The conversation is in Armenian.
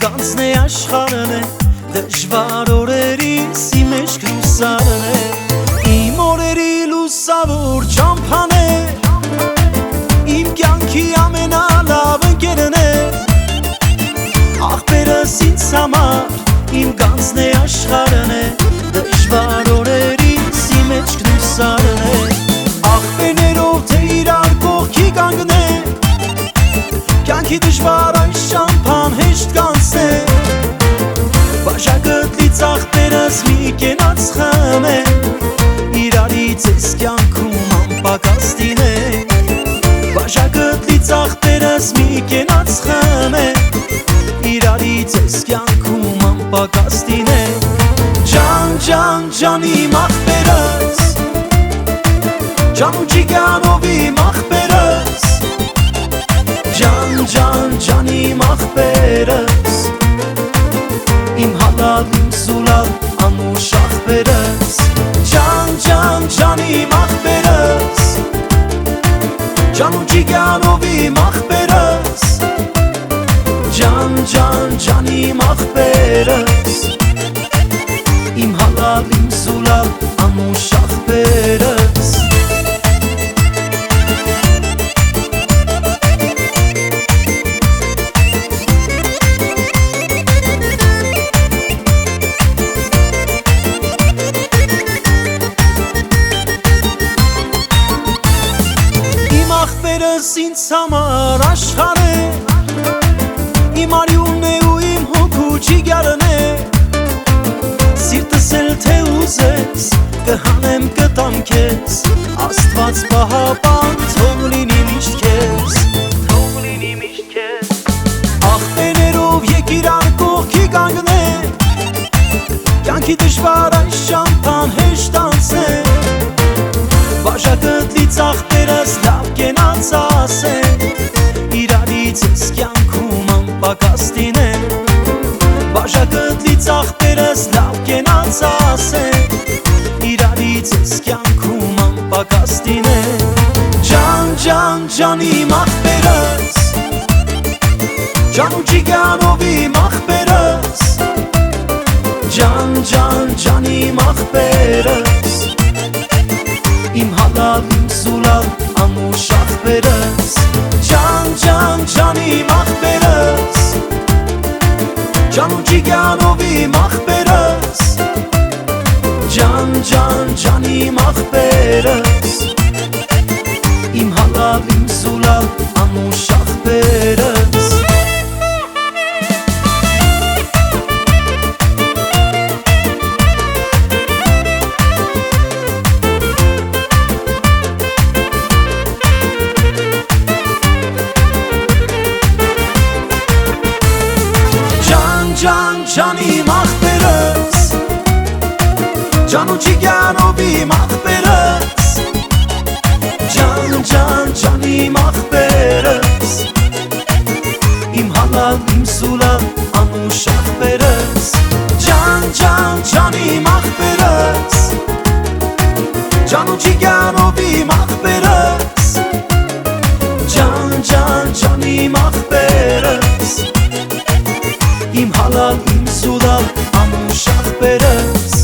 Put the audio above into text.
կանցնե աշխարհն է դժվար օրերիս իմ էշք լուսարն է իմ օրերի լուսավոր ճամփան է իմ կյանքի ամենալավ ընկերն է աղբերս ինձ համար իմ կանցնե աշխարհն է դժվար օրերիս իմ էշք լուսարն է աղբերներով թե իրար կողքի կանգնե կյանքի դժվար այս ճամփան հեշտ կանցնե Բաժակըտլից աղբերս մի կենաց խմ է իրարից ես կյանքում անպակաս դինե Բաժակըտլից աղբերս մի կենաց խմ է իրարից ես կյանքում անպակաս դինե Ջան, ջան, ջան իմ աղբերս Ջան ու ջիգանով իմ աղբերս Ջան, ջան, ջան իմ աղբերս Իմ հալալ, իմ սուլալ, անուշ աղբերս Ջան, ջան, ջան իմ աղբերս Ջան ու ջիգանով իմ աղբերս Ջան, ջան, ջան իմ աղբերս Իմ հալալ, իմ սուլալ, անուշ աղբերս Աղբերս ինձ համար աշխարհ է Իմ արյունն է ու իմ հոգու ջիգարն է Սիրտս էլ թե ուզես կհանեմ կտամ քեզ Աստված պահապան թող լինի միշտ քեզ Աղբերներով եկ իրար կողքի կանգնե Կյանքի դժվար այս ճամփան հեշտ անցնե Բաժակըտլից աղբերս լավ կենաց ասե Իրարից ես կյանքում անպակաս դինե Բաժակըտլից աղբերս լավ կենաց ասե Իրարից ես կյանքում անպակաս դինե Ջան, ջան, ջան իմ աղբերս Ջան ու ջիգանով իմ աղբերս Ջան, ջան, ջան իմ աղբերս Իմ հալալ, իմ սուլալ, անուշ աղբերս Ջան, ջան, ջան իմ աղբերս Ջան ու ջիգանով իմ աղբերս Ջան, ջան, ջան իմ աղբերս Իմ հալալ, իմ սուլալ, անուշ աղբերս Ջան, ջան իմ աղբերս Ջան ու ջիգանով իմ աղբերս Ջան, ջան, ջան իմ աղբերս Իմ հալալ, իմ սուլալ, անուշ աղբերս Ջան, ջան, ջան իմ աղբերս Ջան ու ջիգանով իմ աղբերս Ջան, ջան, ջան իմ աղբերս Իմ հալալ, իմ սուլալ, անուշ աղբերս